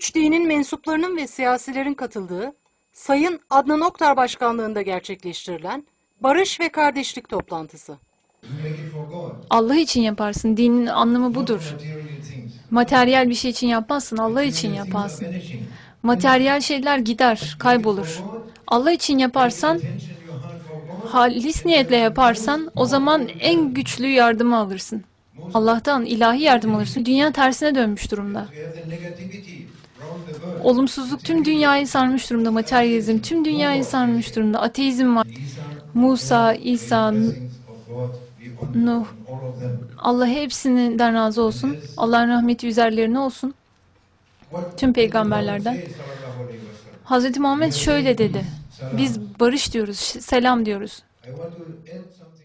üç dinin mensuplarının ve siyasilerin katıldığı, Sayın Adnan Oktar başkanlığında gerçekleştirilen Barış ve Kardeşlik toplantısı. Allah için yaparsın. Dinin anlamı budur. Materyal bir şey için yapmazsın. Allah için yaparsın. Materyal şeyler gider, kaybolur. Allah için yaparsan, halis niyetle yaparsan o zaman en güçlü yardımı alırsın. Allah'tan ilahi yardım alırsın. Dünya tersine dönmüş durumda. Olumsuzluk tüm dünyayı sarmış durumda. Materyalizm tüm dünyayı sarmış durumda. Ateizm var. Musa, İsa, Nuh. Allah hepsinden razı olsun. Allah'ın rahmeti üzerlerine olsun. Tüm peygamberlerden. Hazreti Muhammed şöyle dedi. Biz barış diyoruz, selam diyoruz.